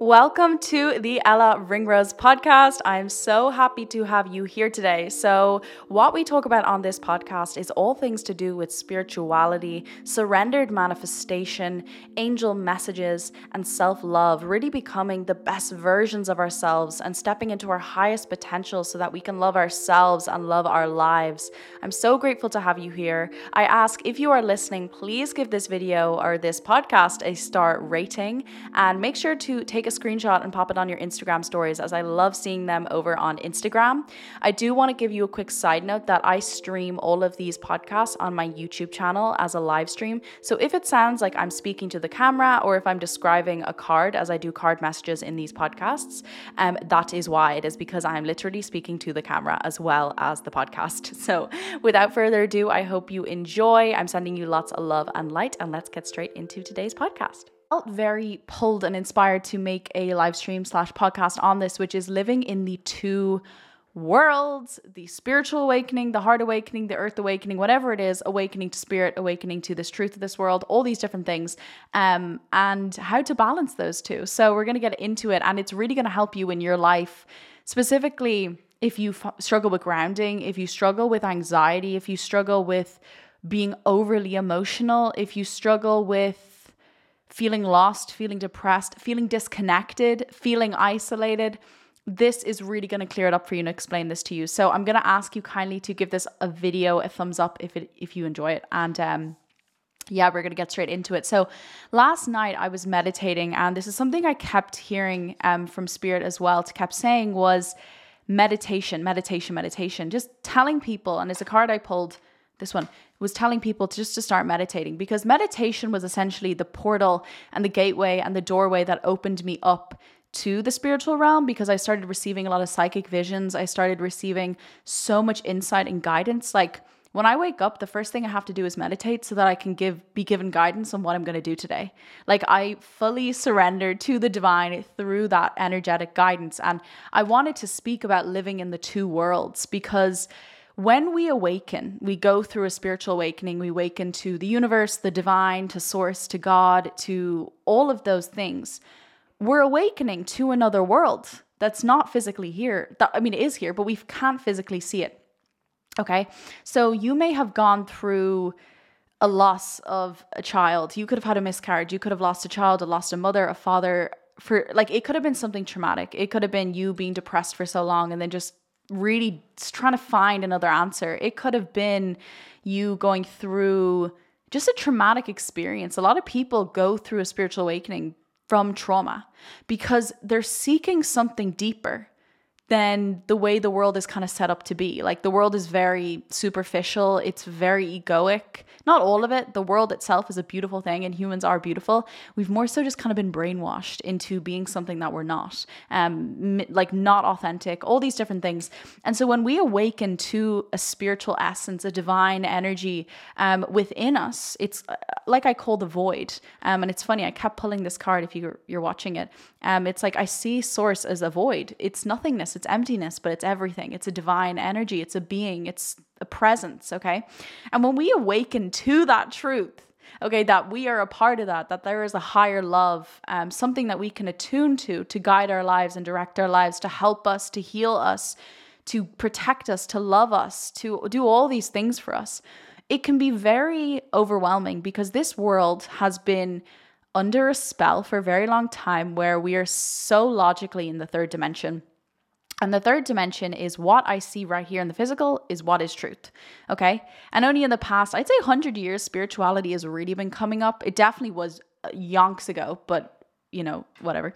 Welcome to the Ella Ringrose podcast. I'm so happy to have you here today. So, what we talk about on this podcast is all things to do with spirituality, surrendered manifestation, angel messages, and self-love, really becoming the best versions of ourselves and stepping into our highest potential so that we can love ourselves and love our lives. I'm so grateful to have you here. I ask, if you are listening, please give this video or this podcast a star rating and make sure to take a screenshot and pop it on your Instagram stories, as I love seeing them over on Instagram. I do want to give you a quick side note that I stream all of these podcasts on my YouTube channel as a live stream. So if it sounds like I'm speaking to the camera or if I'm describing a card, as I do card messages in these podcasts, that is why. It is because I'm literally speaking to the camera as well as the podcast. So without further ado, I hope you enjoy. I'm sending you lots of love and light, and let's get straight into today's podcast. Felt very pulled and inspired to make a live stream / podcast on this, which is living in the two worlds: the spiritual awakening, the heart awakening, the earth awakening, whatever it is, awakening to spirit, awakening to this truth of this world, all these different things, and how to balance those two. So we're going to get into it, and it's really going to help you in your life, specifically if you struggle with grounding, if you struggle with anxiety, if you struggle with being overly emotional, if you struggle with feeling lost, feeling depressed, feeling disconnected, feeling isolated. This is really going to clear it up for you and explain this to you. So I'm going to ask you kindly to give this a video a thumbs up if you enjoy it. And we're going to get straight into it. So last night I was meditating, and this is something I kept hearing from Spirit as well. It kept saying was meditation, just telling people. And it's a card I pulled, this one, was telling people to start meditating, because meditation was essentially the portal and the gateway and the doorway that opened me up to the spiritual realm, because I started receiving a lot of psychic visions. I started receiving so much insight and guidance. Like when I wake up, the first thing I have to do is meditate so that I can be given guidance on what I'm going to do today. Like I fully surrendered to the divine through that energetic guidance. And I wanted to speak about living in the two worlds, because when we awaken, we go through a spiritual awakening. We awaken to the universe, the divine, to source, to God, to all of those things. We're awakening to another world that's not physically here. It is here, but we can't physically see it. Okay? So you may have gone through a loss of a child. You could have had a miscarriage. You could have lost a child, lost a mother, a father. It could have been something traumatic. It could have been you being depressed for so long and then just really trying to find another answer. It could have been you going through just a traumatic experience. A lot of people go through a spiritual awakening from trauma because they're seeking something deeper than the way the world is kind of set up to be. Like the world is very superficial. It's very egoic. Not all of it. The world itself is a beautiful thing and humans are beautiful. We've more so just kind of been brainwashed into being something that we're not, not authentic, all these different things. And so when we awaken to a spiritual essence, a divine energy within us, it's like I call the void. And it's funny, I kept pulling this card if you're watching it. It's like I see source as a void. It's nothingness, it's emptiness, but it's everything. It's a divine energy. It's a being. It's a presence, okay? And when we awaken to that truth, okay, that we are a part of that there is a higher love, something that we can attune to guide our lives and direct our lives, to help us, to heal us, to protect us, to love us, to do all these things for us, it can be very overwhelming, because this world has been under a spell for a very long time where we are so logically in the third dimension. And the third dimension is what I see right here in the physical is what is truth, okay? And only in the past, I'd say 100 years, spirituality has really been coming up. It definitely was yonks ago, but, whatever.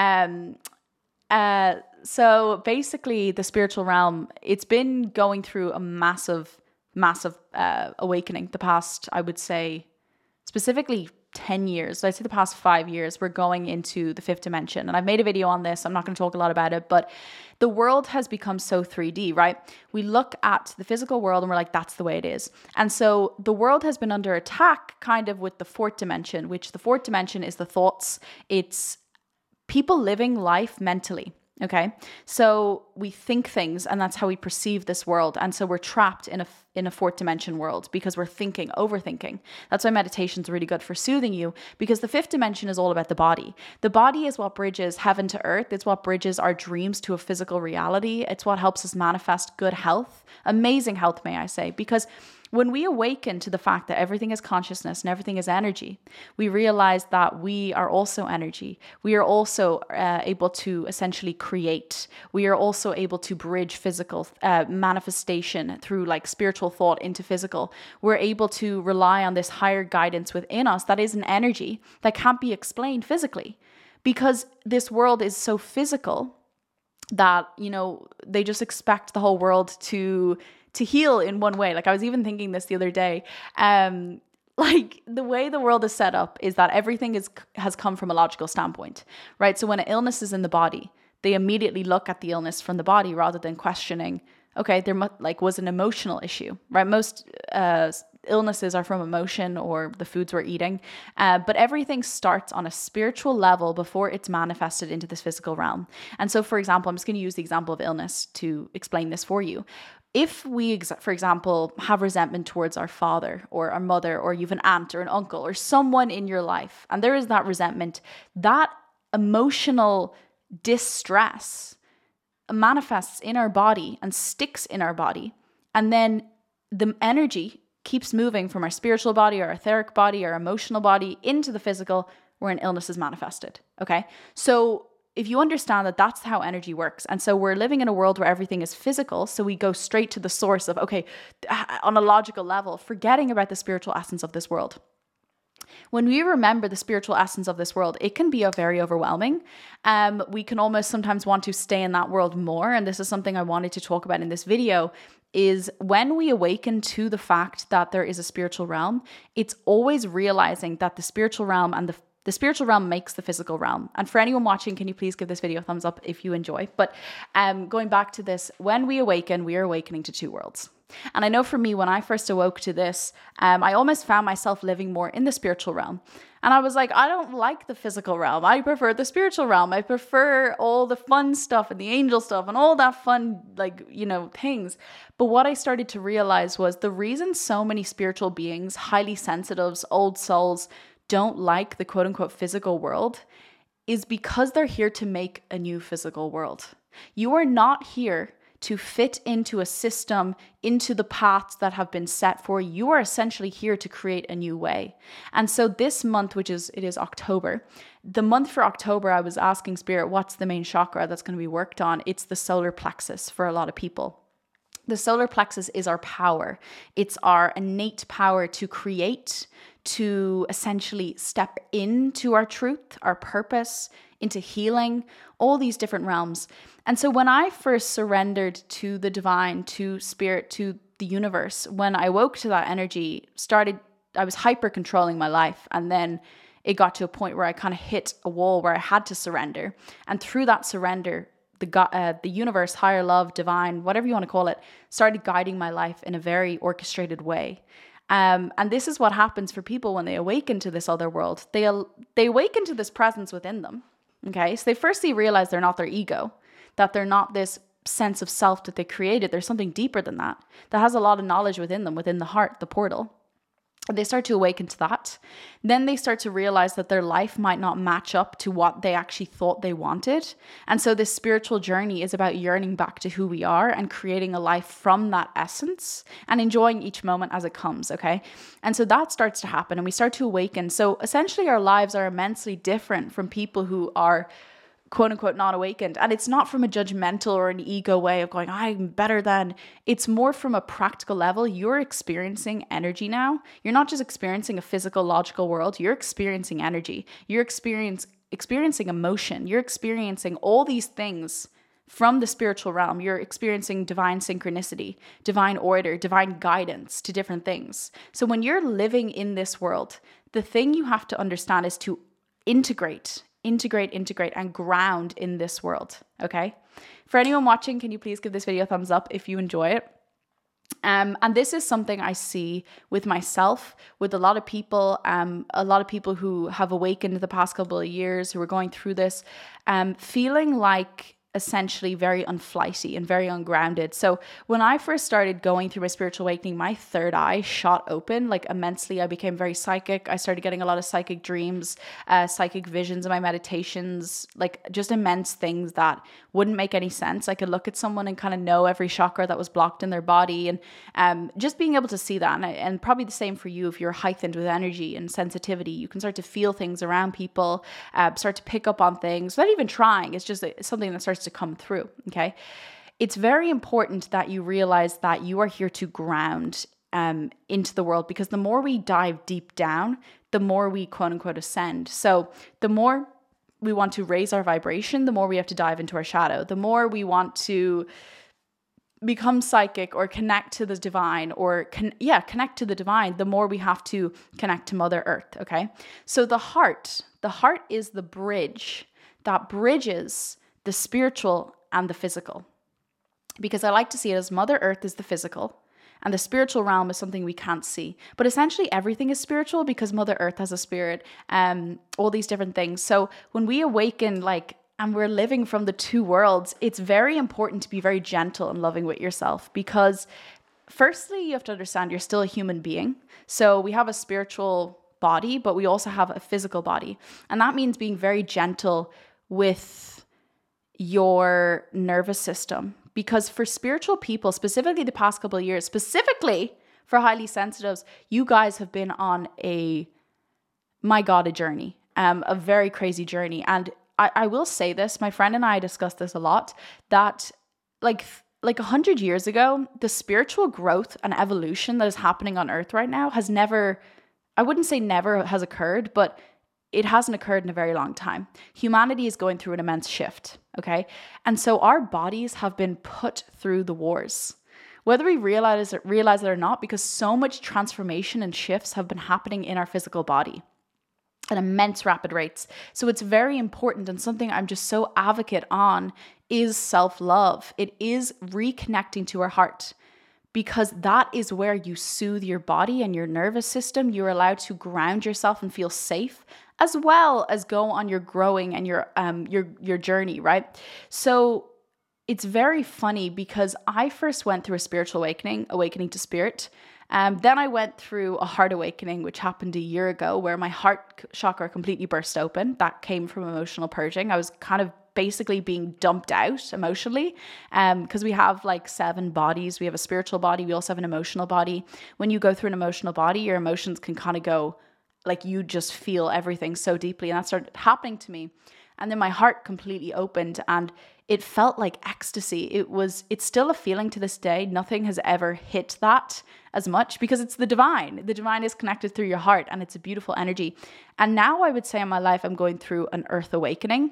So basically, the spiritual realm, it's been going through a massive awakening the past, I would say, specifically 10 years. So I'd say the past 5 years, we're going into the fifth dimension. And I've made a video on this. I'm not going to talk a lot about it, but the world has become so 3D, right? We look at the physical world and we're like, that's the way it is. And so the world has been under attack kind of with the fourth dimension, which the fourth dimension is the thoughts. It's people living life mentally. Okay. So we think things and that's how we perceive this world. And so we're trapped in a fourth dimension world because we're thinking, overthinking. That's why meditation is really good for soothing you, because the fifth dimension is all about the body. The body is what bridges heaven to earth. It's what bridges our dreams to a physical reality. It's what helps us manifest good health, amazing health, may I say, because when we awaken to the fact that everything is consciousness and everything is energy, we realize that we are also energy. We are also able to essentially create. We are also able to bridge physical manifestation through like spiritual thought into physical. We're able to rely on this higher guidance within us that is an energy that can't be explained physically, because this world is so physical that, you know, they just expect the whole world to heal in one way. Like I was even thinking this the other day. Like the way the world is set up is that everything has come from a logical standpoint, right? So when an illness is in the body, they immediately look at the illness from the body rather than questioning, okay, there was an emotional issue, right? Most illnesses are from emotion or the foods we're eating, but everything starts on a spiritual level before it's manifested into this physical realm. And so, for example, I'm just going to use the example of illness to explain this for you. If we, for example, have resentment towards our father or our mother, or you've an aunt or an uncle or someone in your life, and there is that resentment, that emotional distress manifests in our body and sticks in our body. And then the energy keeps moving from our spiritual body, our etheric body, our emotional body into the physical, where an illness is manifested. Okay. So if you understand that that's how energy works, and so we're living in a world where everything is physical, so we go straight to the source of, okay, on a logical level, forgetting about the spiritual essence of this world. When we remember the spiritual essence of this world, it can be very overwhelming. We can almost sometimes want to stay in that world more. And this is something I wanted to talk about in this video, is when we awaken to the fact that there is a spiritual realm, it's always realizing that the spiritual realm and the spiritual realm makes the physical realm. And for anyone watching, can you please give this video a thumbs up if you enjoy? But going back to this, when we awaken, we are awakening to two worlds. And I know for me, when I first awoke to this, I almost found myself living more in the spiritual realm. And I was like, I don't like the physical realm. I prefer the spiritual realm. I prefer all the fun stuff and the angel stuff and all that fun, things. But what I started to realize was the reason so many spiritual beings, highly sensitives, old souls, don't like the quote unquote physical world is because they're here to make a new physical world. You are not here to fit into a system, into the paths that have been set for you. You are essentially here to create a new way. And so this month, it is October, the month for October, I was asking Spirit, what's the main chakra that's going to be worked on? It's the solar plexus for a lot of people. The solar plexus is our power. It's our innate power to create, to essentially step into our truth, our purpose, into healing, all these different realms. And so when I first surrendered to the divine, to spirit, to the universe, when I woke to that energy, I was hyper controlling my life. And then it got to a point where I kind of hit a wall where I had to surrender. And through that surrender, the universe, higher love, divine, whatever you want to call it, started guiding my life in a very orchestrated way. And this is what happens for people when they awaken to this other world. They awaken to this presence within them. Okay, so they firstly realize they're not their ego, that they're not this sense of self that they created. There's something deeper than that has a lot of knowledge within them, within the heart, the portal. They start to awaken to that. Then they start to realize that their life might not match up to what they actually thought they wanted. And so this spiritual journey is about yearning back to who we are and creating a life from that essence and enjoying each moment as it comes, okay? And so that starts to happen and we start to awaken. So essentially our lives are immensely different from people who are quote unquote not awakened. And it's not from a judgmental or an ego way of going, I'm better than. It's more from a practical level. You're experiencing energy now. You're not just experiencing a physical, logical world. You're experiencing energy. You're experiencing emotion. You're experiencing all these things from the spiritual realm. You're experiencing divine synchronicity, divine order, divine guidance to different things. So when you're living in this world, the thing you have to understand is to integrate and ground in this world, okay? For anyone watching, can you please give this video a thumbs up if you enjoy it? And this is something I see with myself, with a lot of people who have awakened the past couple of years, who are going through this, feeling like essentially very unflighty and very ungrounded. So when I first started going through my spiritual awakening, my third eye shot open like immensely. I became very psychic. I started getting a lot of psychic dreams, psychic visions in my meditations, like just immense things that wouldn't make any sense. I could look at someone and kind of know every chakra that was blocked in their body, and just being able to see that. And probably the same for you if you're heightened with energy and sensitivity. You can start to feel things around people, start to pick up on things without even trying. It's just something that starts to come through. Okay. It's very important that you realize that you are here to ground into the world, because the more we dive deep down, the more we quote unquote ascend. So the more we want to raise our vibration, the more we have to dive into our shadow. The more we want to become psychic or connect to the divine, or connect to the divine, the more we have to connect to Mother Earth. Okay. So the heart is the bridge that bridges the spiritual and the physical, because I like to see it as Mother Earth is the physical and the spiritual realm is something we can't see. But essentially everything is spiritual because Mother Earth has a spirit, all these different things. So when we awaken, and we're living from the two worlds, it's very important to be very gentle and loving with yourself, because firstly, you have to understand you're still a human being. So we have a spiritual body, but we also have a physical body. And that means being very gentle with your nervous system, because for spiritual people, specifically the past couple of years, specifically for highly sensitives, you guys have been on a journey, a very crazy journey. And I will say this, my friend and I discussed this a lot, that like 100 years ago, the spiritual growth and evolution that is happening on Earth right now has never, I wouldn't say never has occurred, but it hasn't occurred in a very long time. Humanity is going through an immense shift, okay? And so our bodies have been put through the wars, whether we realize it or not, because so much transformation and shifts have been happening in our physical body at immense rapid rates. So it's very important, and something I'm just so advocate on is self-love. It is reconnecting to our heart, because that is where you soothe your body and your nervous system. You're allowed to ground yourself and feel safe, as well as go on your growing and your journey, right? So it's very funny, because I first went through a spiritual awakening to spirit. Then I went through a heart awakening, which happened a year ago, where my heart chakra completely burst open. That came from emotional purging. I was kind of basically being dumped out emotionally, because we have 7 bodies. We have a spiritual body. We also have an emotional body. When you go through an emotional body, your emotions can kind of go, you just feel everything so deeply. And that started happening to me. And then my heart completely opened, and it felt like ecstasy. It's still a feeling to this day. Nothing has ever hit that as much, because it's the divine. The divine is connected through your heart, and it's a beautiful energy. And now I would say in my life, I'm going through an earth awakening.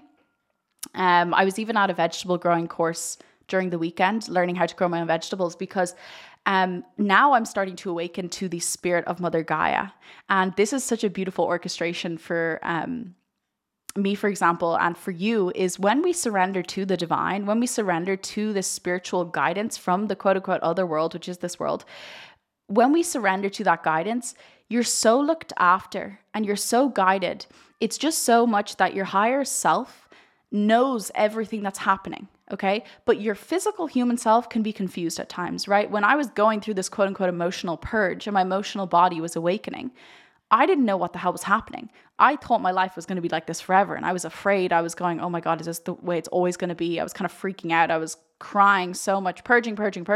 I was even at a vegetable growing course during the weekend, learning how to grow my own vegetables, because now I'm starting to awaken to the spirit of Mother Gaia. And this is such a beautiful orchestration for me, for example, and for you, is when we surrender to the divine, when we surrender to this spiritual guidance from the quote unquote other world, which is this world, when we surrender to that guidance, you're so looked after and you're so guided. It's just so much that your higher self knows everything that's happening. Okay. But your physical human self can be confused at times, right? When I was going through this quote unquote emotional purge and my emotional body was awakening, I didn't know what the hell was happening. I thought my life was going to be like this forever. And I was afraid. I was going, oh my God, is this the way it's always going to be? I was kind of freaking out. I was crying so much, purging.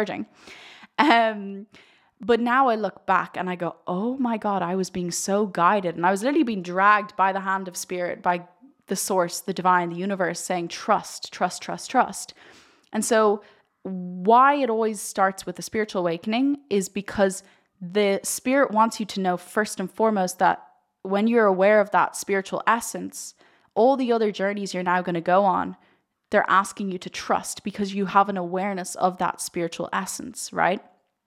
But now I look back and I go, oh my God, I was being so guided. And I was literally being dragged by the hand of spirit, by the source, the divine, the universe, saying, trust. And so why it always starts with a spiritual awakening is because the spirit wants you to know first and foremost that when you're aware of that spiritual essence, all the other journeys you're now going to go on, they're asking you to trust, because you have an awareness of that spiritual essence, right?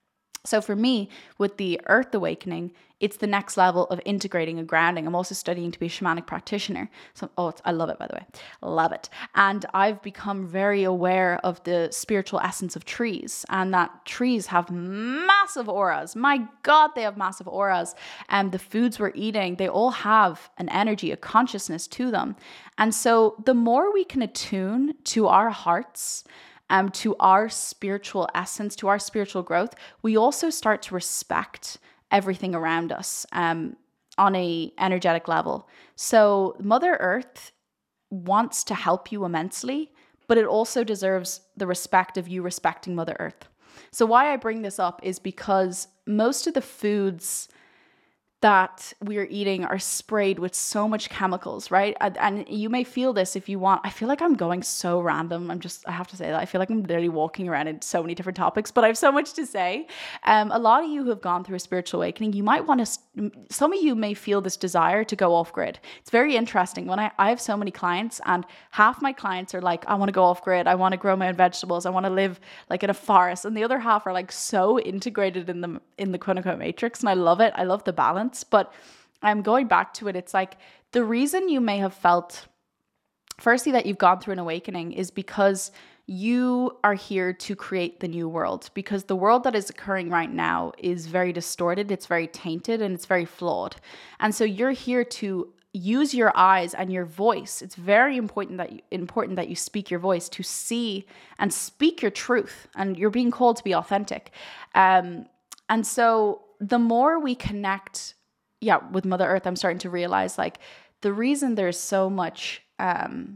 So for me, with the Earth Awakening, it's the next level of integrating and grounding. I'm also studying to be a shamanic practitioner. So, I love it, by the way. Love it. And I've become very aware of the spiritual essence of trees, and that trees have massive auras. My God, they have massive auras. And the foods we're eating, they all have an energy, a consciousness to them. And so the more we can attune to our hearts, to our spiritual essence, to our spiritual growth, we also start to respect everything around us on a energetic level. So Mother Earth wants to help you immensely, but it also deserves the respect of you respecting Mother Earth. So why I bring this up is because most of the foods that we're eating are sprayed with so much chemicals, right? And you may feel this if you want. I feel like I'm going so random. I have to say that. I feel like I'm literally walking around in so many different topics, but I have so much to say. A lot of you who have gone through a spiritual awakening, you might want to, some of you may feel this desire to go off grid. It's very interesting. When I have so many clients, and half my clients are like, I want to go off grid. I want to grow my own vegetables. I want to live like in a forest. And the other half are like so integrated in the quote unquote matrix. And I love it. I love the balance. But I'm going back to it. It's like the reason you may have felt, firstly, that you've gone through an awakening is because you are here to create the new world, because the world that is occurring right now is very distorted, it's very tainted, and it's very flawed. And so you're here to use your eyes and your voice. It's very important that you speak your voice, to see and speak your truth. And you're being called to be authentic. And so the more we connect with Mother Earth, I'm starting to realize like the reason there's so much, I'm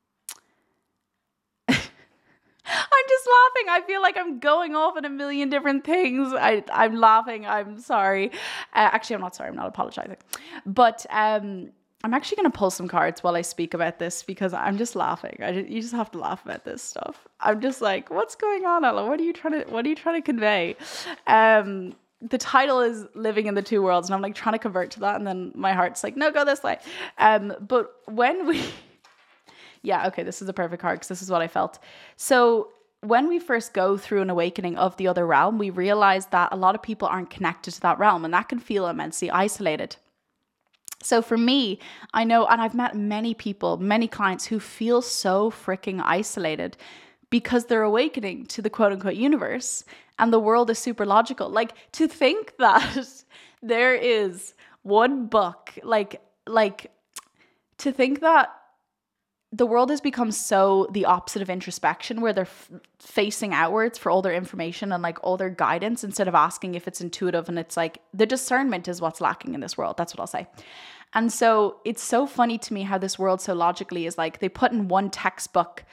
just laughing. I feel like I'm going off on a million different things. I'm laughing. I'm sorry. Actually, I'm not sorry. I'm not apologizing. But I'm actually going to pull some cards while I speak about this, because I'm just laughing. You just have to laugh about this stuff. I'm just like, what's going on, Ella? What are you trying to convey? The title is Living in the Two Worlds, and I'm like trying to convert to that, and then my heart's like, no, go this way. But when we, this is a perfect card because this is what I felt. So when we first go through an awakening of the other realm, we realize that a lot of people aren't connected to that realm, and that can feel immensely isolated. So for me, I know, and I've met many people, many clients who feel so freaking isolated because they're awakening to the quote unquote universe, and the world is super logical. Like, to think that there is one book, like to think that the world has become so the opposite of introspection, where they're facing outwards for all their information and like all their guidance, instead of asking if it's intuitive. And it's like the discernment is what's lacking in this world. That's what I'll say. And so it's so funny to me how this world so logically is like, they put in one textbook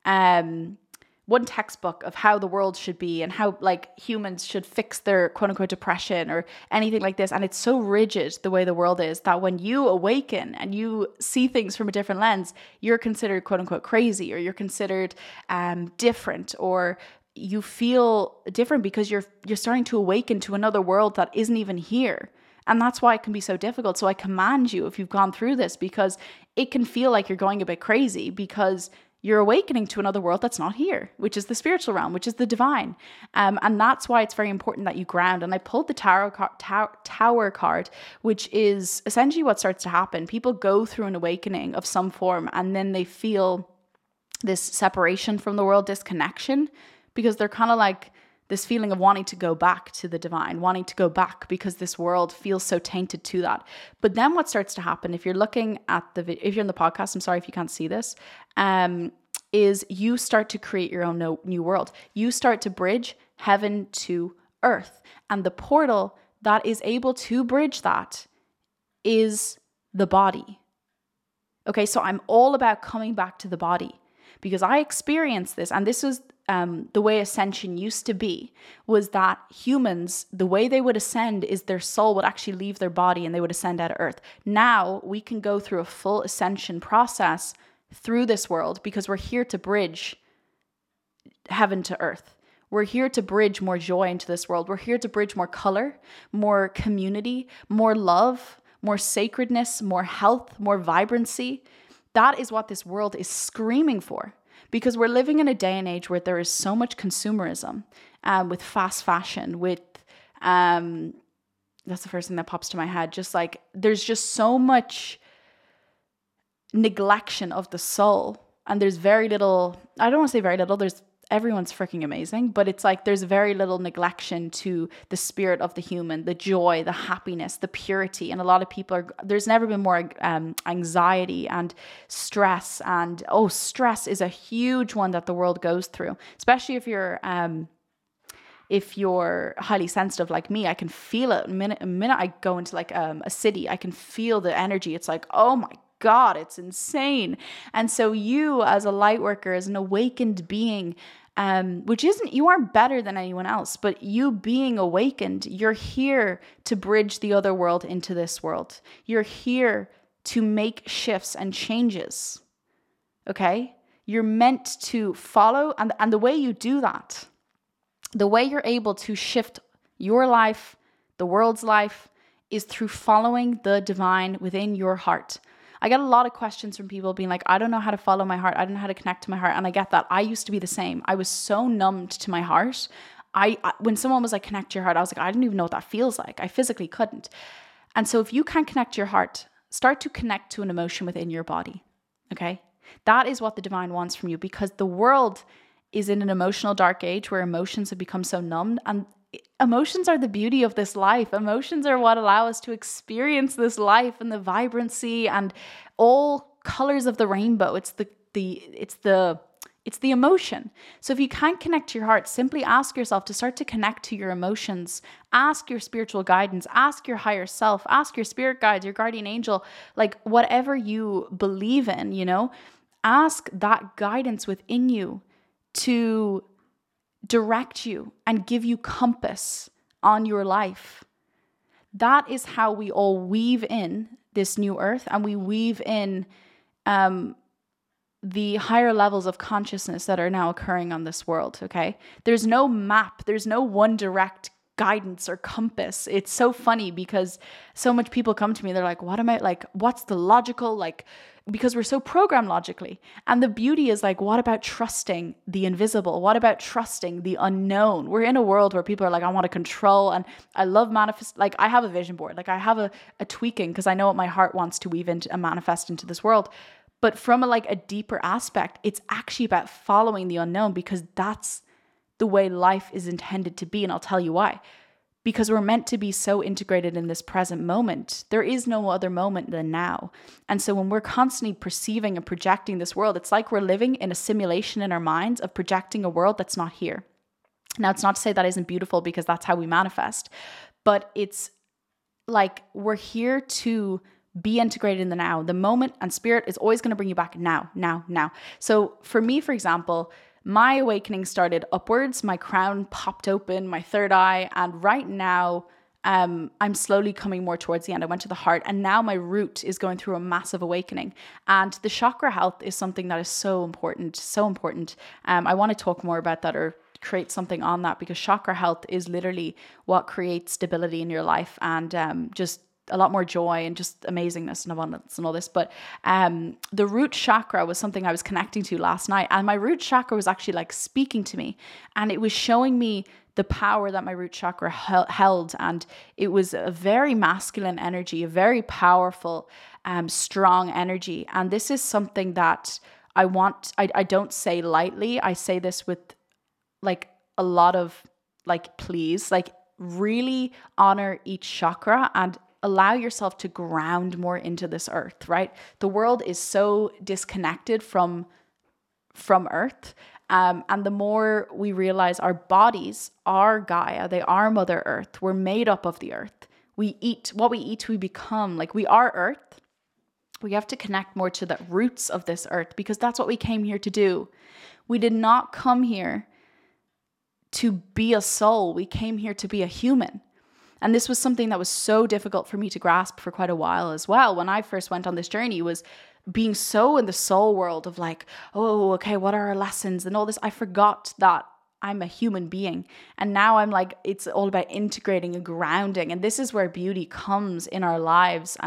of how the world should be and how like humans should fix their quote unquote depression or anything like this. And it's so rigid the way the world is, that when you awaken and you see things from a different lens, you're considered quote unquote crazy, or you're considered different, or you feel different because you're starting to awaken to another world that isn't even here. And that's why it can be so difficult. So I command you, if you've gone through this, because it can feel like you're going a bit crazy, because you're awakening to another world that's not here, which is the spiritual realm, which is the divine. And that's why it's very important that you ground. And I pulled the Tower card, which is essentially what starts to happen. People go through an awakening of some form, and then they feel this separation from the world, disconnection, because they're kind of like this feeling of wanting to go back to the divine, wanting to go back because this world feels so tainted to that. But then what starts to happen, if you're looking at if you're in the podcast, I'm sorry if you can't see this, is you start to create your own new world. You start to bridge heaven to earth. And the portal that is able to bridge that is the body. Okay, so I'm all about coming back to the body, because I experienced this, and this was the way ascension used to be, was that humans, the way they would ascend is their soul would actually leave their body and they would ascend out of earth. Now we can go through a full ascension process through this world, because we're here to bridge heaven to earth. We're here to bridge more joy into this world. We're here to bridge more color, more community, more love, more sacredness, more health, more vibrancy. That is what this world is screaming for, because we're living in a day and age where there is so much consumerism, with fast fashion, with That's the first thing that pops to my head. Just like, there's just so much neglection of the soul, and there's very little, I don't want to say very little, everyone's freaking amazing, but it's like there's very little neglection to the spirit of the human, the joy, the happiness, the purity. And a lot of people there's never been more anxiety and stress. And stress is a huge one that the world goes through, especially if you're highly sensitive like me. I can feel it. The minute I go into like a city, I can feel the energy. It's like, oh my God, it's insane. And so you, as a light worker, as an awakened being, you aren't better than anyone else, but you being awakened, you're here to bridge the other world into this world. You're here to make shifts and changes. Okay? You're meant to follow, and the way you do that, the way you're able to shift your life, the world's life, is through following the divine within your heart. I get a lot of questions from people being like, I don't know how to follow my heart. I don't know how to connect to my heart. And I get that. I used to be the same. I was so numbed to my heart. When someone was like, connect to your heart, I was like, I don't even know what that feels like. I physically couldn't. And so if you can't connect to your heart, start to connect to an emotion within your body. Okay? That is what the divine wants from you, because the world is in an emotional dark age where emotions have become so numbed, and emotions are the beauty of this life. Emotions are what allow us to experience this life and the vibrancy and all colors of the rainbow. It's the emotion. So if you can't connect to your heart, simply ask yourself to start to connect to your emotions. Ask your spiritual guidance, ask your higher self, ask your spirit guides, your guardian angel, like whatever you believe in, ask that guidance within you to direct you and give you compass on your life. That is how we all weave in this new earth, and we weave in the higher levels of consciousness that are now occurring on this world, okay? There's no map, there's no one direct guidance or compass. It's so funny because so much people come to me, they're like, what's the logical, because we're so programmed logically. And the beauty is like, what about trusting the invisible? What about trusting the unknown? We're in a world where people are like, I want to control. And I love manifest. Like I have a vision board. Like I have a tweaking because I know what my heart wants to weave into and manifest into this world. But from a deeper aspect, it's actually about following the unknown, because that's the way life is intended to be. And I'll tell you why. Because we're meant to be so integrated in this present moment. There is no other moment than now. And so when we're constantly perceiving and projecting this world, it's like we're living in a simulation in our minds of projecting a world that's not here. Now, it's not to say that isn't beautiful, because that's how we manifest. But it's like we're here to be integrated in the now. The moment, and spirit is always going to bring you back now. So for me, for example, my awakening started upwards. My crown popped open, my third eye. And right now, I'm slowly coming more towards the end. I went to the heart, and now my root is going through a massive awakening. And the chakra health is something that is so important, so important. I want to talk more about that, or create something on that, because chakra health is literally what creates stability in your life, and just a lot more joy and just amazingness and abundance and all this. But the root chakra was something I was connecting to last night. And my root chakra was actually speaking to me. And it was showing me the power that my root chakra held. And it was a very masculine energy, a very powerful, strong energy. And this is something that I don't say lightly. I say this with a lot of please, really honor each chakra and allow yourself to ground more into this earth, right? The world is so disconnected from earth. And the more we realize our bodies are Gaia, they are Mother Earth. We're made up of the earth. We eat what we eat, we become. We are earth. We have to connect more to the roots of this earth, because that's what we came here to do. We did not come here to be a soul. We came here to be a human. And this was something that was so difficult for me to grasp for quite a while as well. When I first went on this journey, was being so in the soul world of oh, okay, what are our lessons and all this. I forgot that I'm a human being. And now I'm it's all about integrating and grounding. And this is where beauty comes in our lives.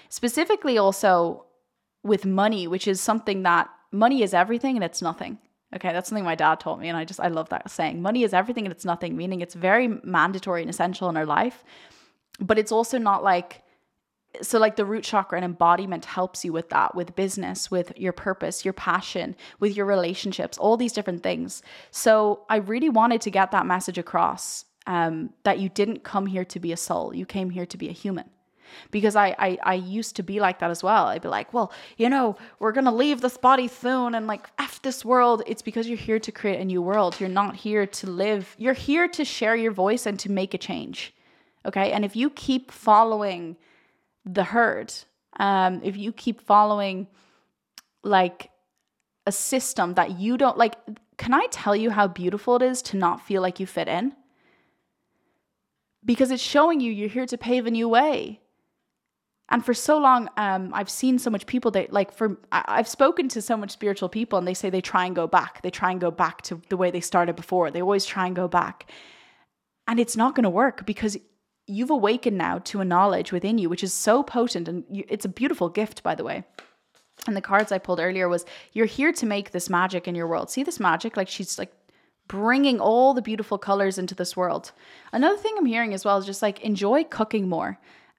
Specifically also with money, which is something that money is everything and it's nothing. Okay, that's something my dad taught me, and I love that saying. Money is everything and it's nothing, meaning it's very mandatory and essential in our life, but it's also not like, so like the root chakra and embodiment helps you with that, with business, with your purpose, your passion, with your relationships, all these different things. So I really wanted to get that message across, that you didn't come here to be a soul. You came here to be a human. Because I used to be like that as well. I'd be like, well, we're going to leave this body soon and like F this world. It's because you're here to create a new world. You're not here to live. You're here to share your voice and to make a change. Okay. And if you keep following the herd, if you keep following like a system that you don't like, can I tell you how beautiful it is to not feel like you fit in? Because it's showing you're here to pave a new way. And for so long, I've seen so much people I've spoken to so much spiritual people, and they say they try and go back. They try and go back to the way they started before. They always try and go back. And it's not going to work, because you've awakened now to a knowledge within you, which is so potent. And it's a beautiful gift, by the way. And the cards I pulled earlier was, you're here to make this magic in your world. See this magic? Like she's like bringing all the beautiful colors into this world. Another thing I'm hearing as well is just like, enjoy cooking more.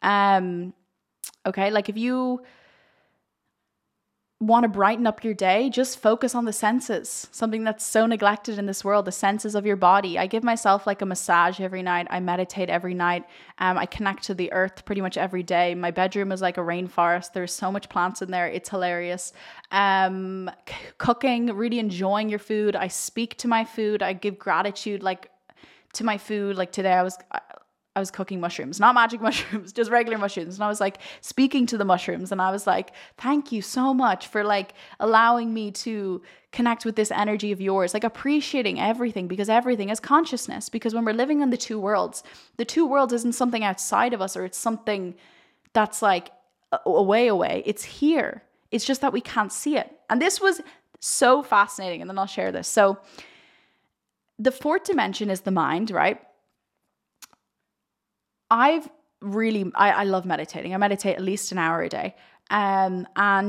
Okay, like if you want to brighten up your day, just focus on the senses, something that's so neglected in this world, the senses of your body. I give myself like a massage every night. I meditate every night. I connect to the earth pretty much every day. My bedroom is like a rainforest. There's so much plants in there. It's hilarious. Cooking, really enjoying your food. I speak to my food. I give gratitude like to my food. Like today I was cooking mushrooms, not magic mushrooms, just regular mushrooms. And I was like speaking to the mushrooms, and I was like, thank you so much for like allowing me to connect with this energy of yours, like appreciating everything, because everything is consciousness. Because when we're living in the two worlds isn't something outside of us, or it's something that's like away. It's here. It's just that we can't see it. And this was so fascinating. And then I'll share this. So the fourth dimension is the mind, right? I love meditating. I meditate at least an hour a day. And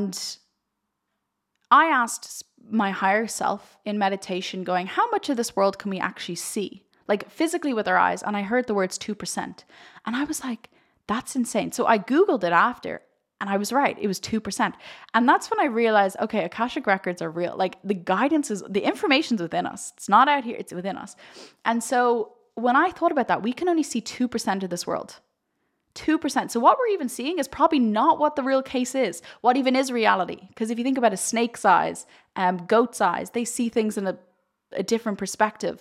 I asked my higher self in meditation going, how much of this world can we actually see? Like physically with our eyes. And I heard the words 2%. And I was like, that's insane. So I Googled it after, and I was right. It was 2%. And that's when I realized, okay, Akashic records are real. Like the information's within us. It's not out here. It's within us. And so when I thought about that, we can only see 2% of this world. 2%. So what we're even seeing is probably not what the real case is. What even is reality? Because if you think about a snake's eyes, goat's eyes, they see things in a different perspective.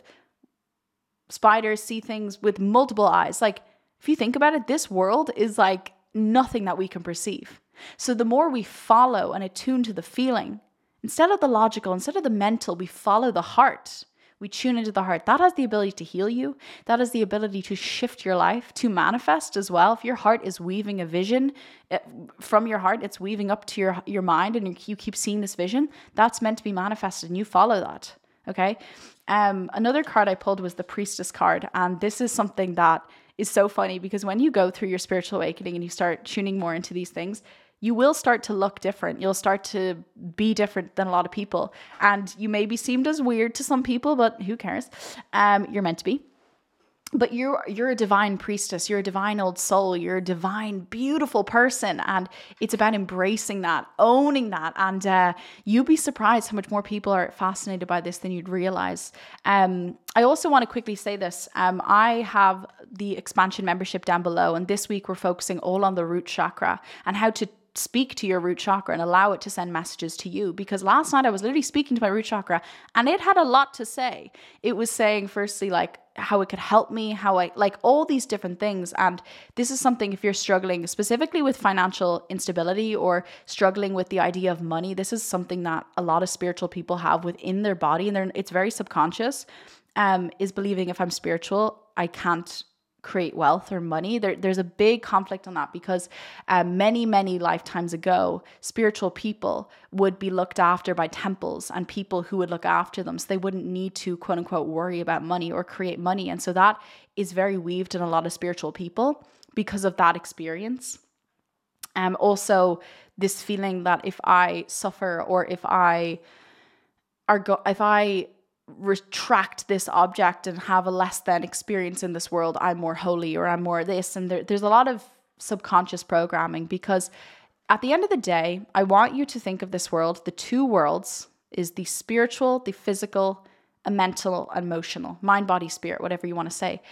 Spiders see things with multiple eyes. Like if you think about it, this world is like nothing that we can perceive. So the more we follow and attune to the feeling, instead of the logical, instead of the mental, we follow the heart. We tune into the heart. That has the ability to heal you. That has the ability to shift your life, to manifest as well. If your heart is weaving a vision from your heart, it's weaving up to your mind, and you keep seeing this vision, that's meant to be manifested, and you follow that. Okay. Another card I pulled was the Priestess card. And this is something that is so funny, because when you go through your spiritual awakening and you start tuning more into these things, you will start to look different. You'll start to be different than a lot of people. And you may be seemed as weird to some people, but who cares? You're meant to be. But you're a divine priestess. You're a divine old soul. You're a divine, beautiful person. And it's about embracing that, owning that. And you'd be surprised how much more people are fascinated by this than you'd realize. I also want to quickly say this. I have the expansion membership down below. And this week we're focusing all on the root chakra and how to speak to your root chakra and allow it to send messages to you. Because last night I was literally speaking to my root chakra, and it had a lot to say. It was saying firstly like how it could help me, how I like all these different things. And this is something, if you're struggling specifically with financial instability or struggling with the idea of money, this is something that a lot of spiritual people have within their body, and it's very subconscious, is believing if I'm spiritual, I can't create wealth or money. There's a big conflict on that, because many lifetimes ago, spiritual people would be looked after by temples and people who would look after them, so they wouldn't need to quote unquote worry about money or create money. And so that is very weaved in a lot of spiritual people because of that experience. Also this feeling that if I suffer or if I if I retract this object and have a less than experience in this world, I'm more holy or I'm more this. And there's a lot of subconscious programming, because at the end of the day, I want you to think of this world, the two worlds is the spiritual, the physical, and mental, emotional, mind, body, spirit, whatever you want to say.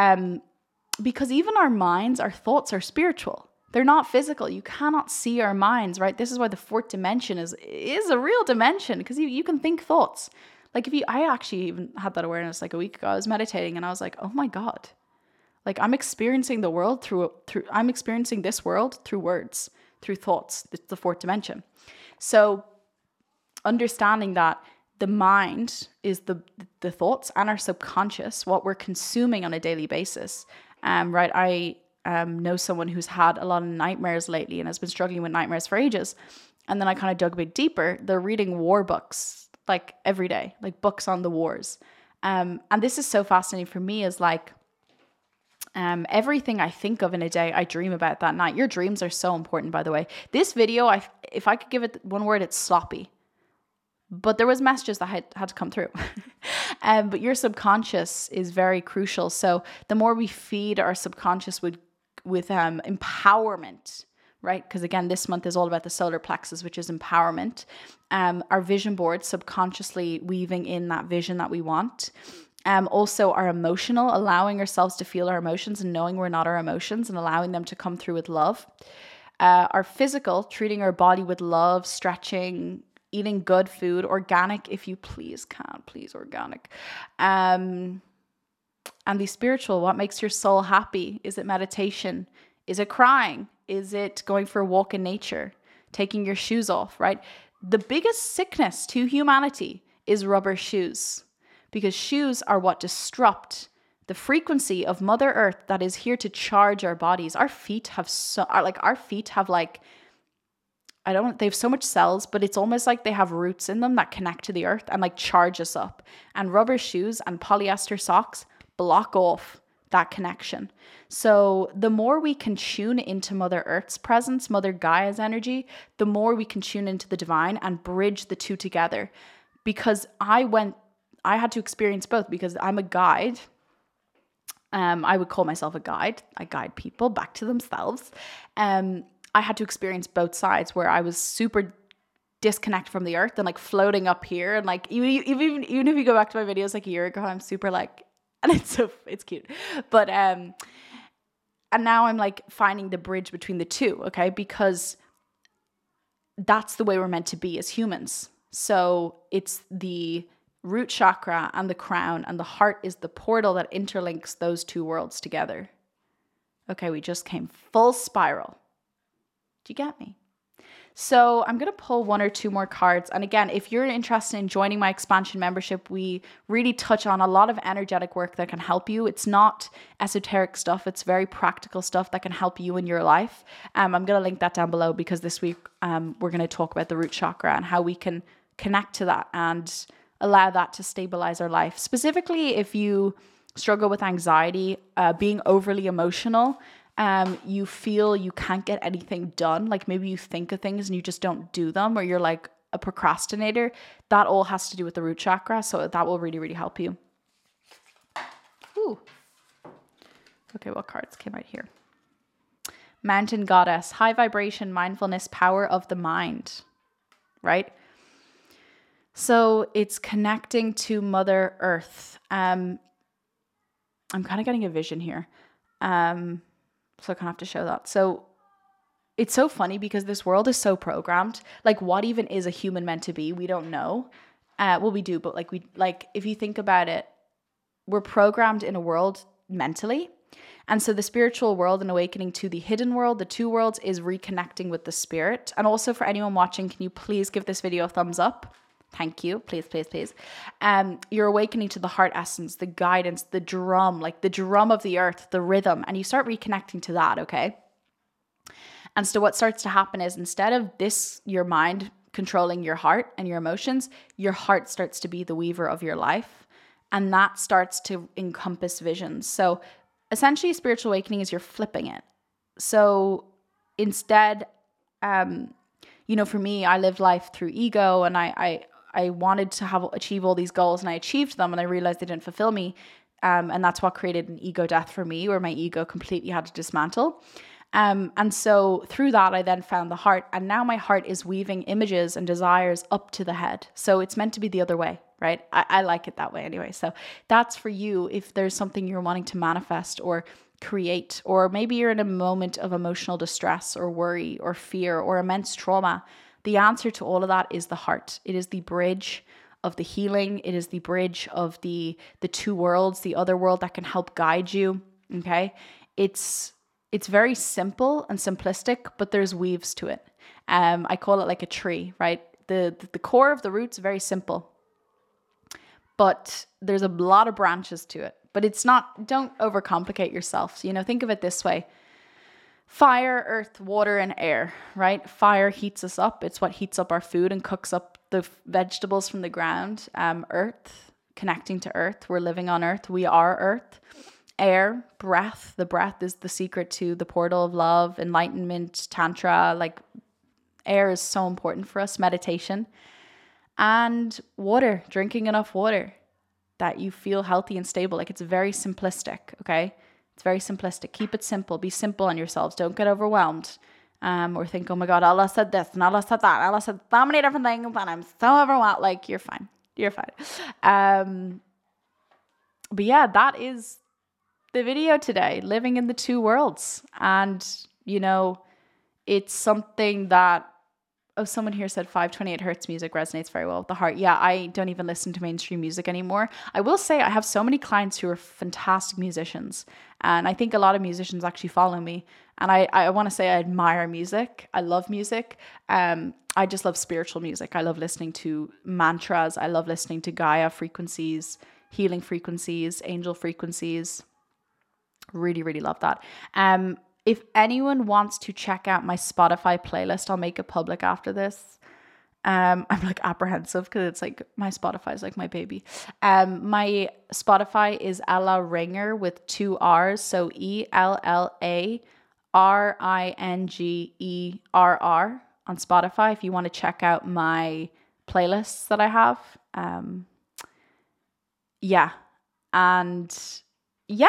Because even our minds, our thoughts are spiritual. They're not physical. You cannot see our minds, right? This is why the fourth dimension is a real dimension, because you can think thoughts. Like I actually even had that awareness like a week ago. I was meditating and I was like, oh my God, like I'm experiencing the world I'm experiencing this world through words, through thoughts. It's the fourth dimension. So understanding that the mind is the thoughts and our subconscious, what we're consuming on a daily basis. Right. I know someone who's had a lot of nightmares lately and has been struggling with nightmares for ages. And then I kind of dug a bit deeper. They're reading war books like every day, like books on the wars. And this is so fascinating for me, is like everything I think of in a day, I dream about that night. Your dreams are so important, by the way. This video, if I could give it one word, it's sloppy. But there was messages that had to come through. But your subconscious is very crucial. So the more we feed our subconscious with empowerment, right? Because again, this month is all about the solar plexus, which is empowerment. Our vision board, subconsciously weaving in that vision that we want. Also our emotional, allowing ourselves to feel our emotions and knowing we're not our emotions and allowing them to come through with love. Our physical, treating our body with love, stretching, eating good food, organic, if you please organic. And the spiritual, what makes your soul happy? Is it meditation? Is it crying? Is it going for a walk in nature? Taking your shoes off, right? The biggest sickness to humanity is rubber shoes, because shoes are what disrupt the frequency of Mother Earth that is here to charge our bodies. Our feet have they have so much cells, but it's almost like they have roots in them that connect to the earth and like charge us up. And rubber shoes and polyester socks block off that connection. So the more we can tune into Mother Earth's presence, Mother Gaia's energy, the more we can tune into the divine and bridge the two together. Because I had to experience both, because I'm a guide. I would call myself a guide. I guide people back to themselves. I had to experience both sides, where I was super disconnected from the earth and like floating up here. And like, even if you go back to my videos like a year ago, I'm super like, and it's cute. But, and now I'm like finding the bridge between the two. Okay. Because that's the way we're meant to be as humans. So it's the root chakra and the crown, and the heart is the portal that interlinks those two worlds together. Okay. We just came full spiral. Do you get me? So I'm going to pull one or two more cards. And again, if you're interested in joining my expansion membership, we really touch on a lot of energetic work that can help you. It's not esoteric stuff. It's very practical stuff that can help you in your life. I'm going to link that down below, because this week we're going to talk about the root chakra and how we can connect to that and allow that to stabilize our life. Specifically, if you struggle with anxiety, being overly emotional, you feel you can't get anything done. Like maybe you think of things and you just don't do them, or you're like a procrastinator. That all has to do with the root chakra. So that will really, really help you. Ooh. Okay, what cards came out here? Mountain Goddess, high vibration, mindfulness, power of the mind, right? So it's connecting to Mother Earth. I'm kind of getting a vision here. So I kind of have to show that. So it's so funny, because this world is so programmed. Like, what even is a human meant to be? We don't know. Well, we do, but if you think about it, we're programmed in a world mentally. And so the spiritual world and awakening to the hidden world, the two worlds, is reconnecting with the spirit. And also, for anyone watching, can you please give this video a thumbs up? Thank you. Please, please, please. You're awakening to the heart essence, the guidance, the drum, like the drum of the earth, the rhythm, and you start reconnecting to that, okay? And so what starts to happen is, instead of your mind controlling your heart and your emotions, your heart starts to be the weaver of your life. And that starts to encompass visions. So essentially, spiritual awakening is you're flipping it. So instead, for me, I lived life through ego, and I I wanted to achieve all these goals, and I achieved them, and I realized they didn't fulfill me. And that's what created an ego death for me, where my ego completely had to dismantle. And so through that, I then found the heart, and now my heart is weaving images and desires up to the head. So it's meant to be the other way, right? I like it that way anyway. So that's for you. If there's something you're wanting to manifest or create, or maybe you're in a moment of emotional distress or worry or fear or immense trauma, the answer to all of that is the heart. It is the bridge of the healing. It is the bridge of the two worlds, the other world that can help guide you. Okay. It's very simple and simplistic, but there's weaves to it. I call it like a tree, right? The core of the roots very simple, but there's a lot of branches to it. But it's not, don't overcomplicate yourself. So, think of it this way. Fire, earth, water, and air, right? Fire heats us up. It's what heats up our food and cooks up the vegetables from the ground. Earth, connecting to earth. We're living on earth. We are earth. Air, breath. The breath is the secret to the portal of love, enlightenment, tantra. Like, air is so important for us. Meditation. And water, drinking enough water that you feel healthy and stable. Like, it's very simplistic, okay? It's very simplistic. Keep it simple. Be simple on yourselves. Don't get overwhelmed. Or think, oh my God, Allah said this and Allah said that. Allah said so many different things and I'm so overwhelmed. Like, you're fine. You're fine. But yeah, that is the video today. Living in the two worlds. And, it's something that, someone here said 528 hertz music resonates very well with the heart. Yeah, I don't even listen to mainstream music anymore. I will say I have so many clients who are fantastic musicians. And I think a lot of musicians actually follow me. And I want to say I admire music. I love music. I just love spiritual music. I love listening to mantras. I love listening to Gaia frequencies, healing frequencies, angel frequencies. Really, really love that. If anyone wants to check out my Spotify playlist, I'll make it public after this. I'm like apprehensive because it's like my Spotify is like my baby. My Spotify is Ella Ringer with 2 R's. So ELLARINGERR on Spotify if you want to check out my playlists that I have. Yeah. And yeah.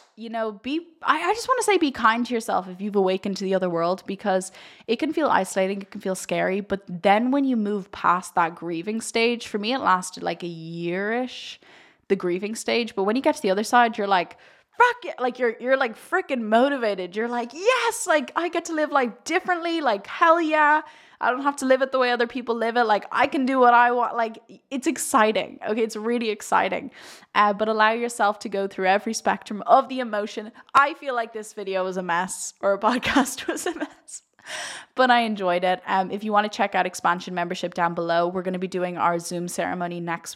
I just want to say be kind to yourself if you've awakened to the other world, because it can feel isolating, it can feel scary. But then when you move past that grieving stage, for me, it lasted like a year-ish, the grieving stage. But when you get to the other side, you're like, fuck it. Like you're like freaking motivated. You're like, yes, like I get to live life differently. Like, hell yeah. I don't have to live it the way other people live it. Like, I can do what I want. Like, it's exciting. Okay, it's really exciting. But allow yourself to go through every spectrum of the emotion. I feel like this video was a mess, or a podcast was a mess, but I enjoyed it. If you want to check out Expansion membership down below, we're going to be doing our Zoom ceremony next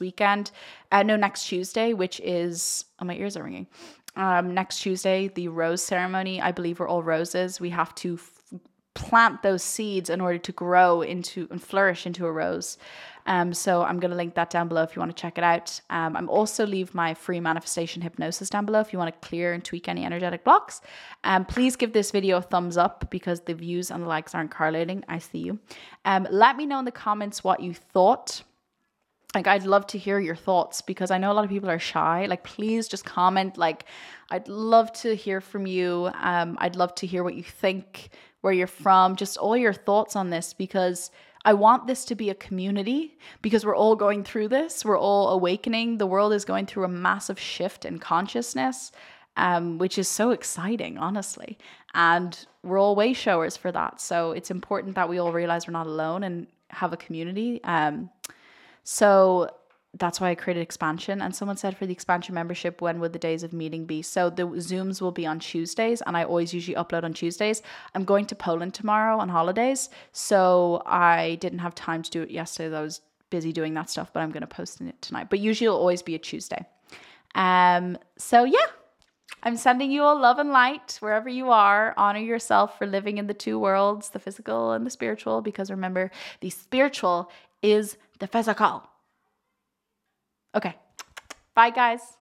Tuesday, which is, oh, my ears are ringing. Next Tuesday, the rose ceremony. I believe we're all roses. We have to plant those seeds in order to grow into and flourish into a rose. So I'm going to link that down below if you want to check it out. I'm also leave my free manifestation hypnosis down below if you want to clear and tweak any energetic blocks. Please give this video a thumbs up because the views and the likes aren't correlating. I see you. Let me know in the comments what you thought. Like, I'd love to hear your thoughts because I know a lot of people are shy. Like, please just comment. Like, I'd love to hear from you. I'd love to hear what you think, where you're from, just all your thoughts on this, because I want this to be a community, because we're all going through this. We're all awakening. The world is going through a massive shift in consciousness, which is so exciting, honestly. And we're all way showers for that. So it's important that we all realize we're not alone and have a community. So that's why I created Expansion. And someone said for the Expansion membership, when would the days of meeting be? So the Zooms will be on Tuesdays, and I always usually upload on Tuesdays. I'm going to Poland tomorrow on holidays, so I didn't have time to do it yesterday. I was busy doing that stuff, but I'm going to post it tonight. But usually it'll always be a Tuesday. So yeah, I'm sending you all love and light wherever you are. Honor yourself for living in the two worlds, the physical and the spiritual, because remember, the spiritual is the physical. Okay. Bye, guys.